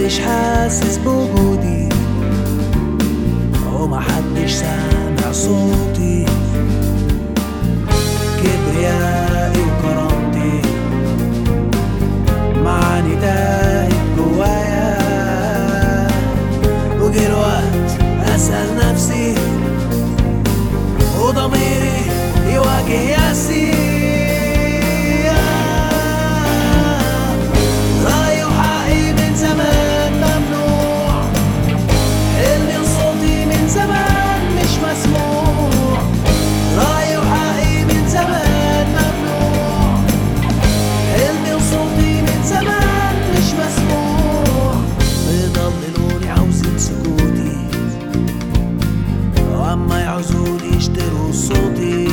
محدش حاسس بوجودي ومحدش سامع صوتي. كبريائي وكرامتي مع ندائي جوايا، وجه الوقت أسأل نفسي وضميري يواجه يأسي. رأيي وحقي من زمان ممنوع، حلمي وصوتي من زمان مش مسموع. رأيي وحقي من زمان ممنوع، حلمي وصوتي من زمان مش مسموع. بيضللوني عاوزين سكوتي وأما يعوزوني يشتروا صوتي.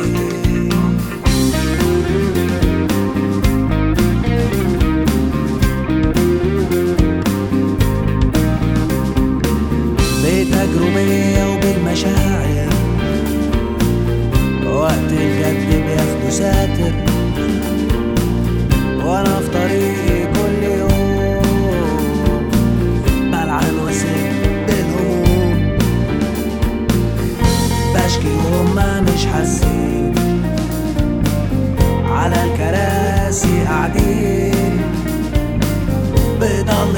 بتجربية وبالمشاعر وقت الجد بياخدوا ساتر، وانا في طريقي كل يوم بلعن واسيب الهموم. بشكي وهما مش حاسين، على الكراسي قاعدين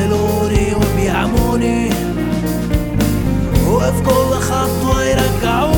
بيضللوني وبيعموني، وفي كل خطوة يرجعوني.